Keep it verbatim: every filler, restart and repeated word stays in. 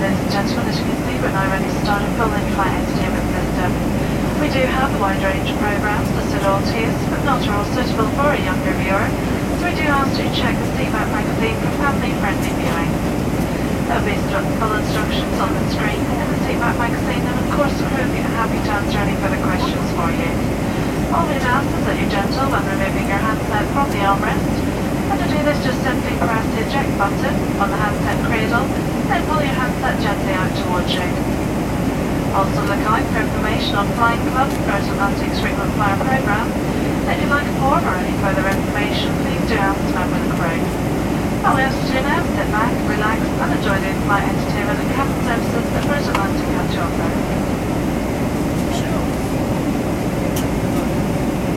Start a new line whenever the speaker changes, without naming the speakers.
ladies and gentlemen, as you can see, we're now ready to start a full in-flight entertainment system. We do have a wide range of programs to suit all tastes, but not all suitable for a younger viewer, so we do ask you to check the Seatback magazine for family-friendly viewing. There will be instru- full instructions on the screen in the Seatback magazine, and of course the crew will be happy to answer any further questions for you. All we'd ask is that you're gentle when removing your handset from the armrest, and to do this just simply press the eject button on the handset cradle, then pull your handset gently out towards you. Also look out for information on Flying Club, Virgin Atlantic's frequent flyer program. If you'd like a form or any further information, please do ask a member of the crew. All we ask you to do now is sit back, relax and enjoy the in-flight entertainment and cabin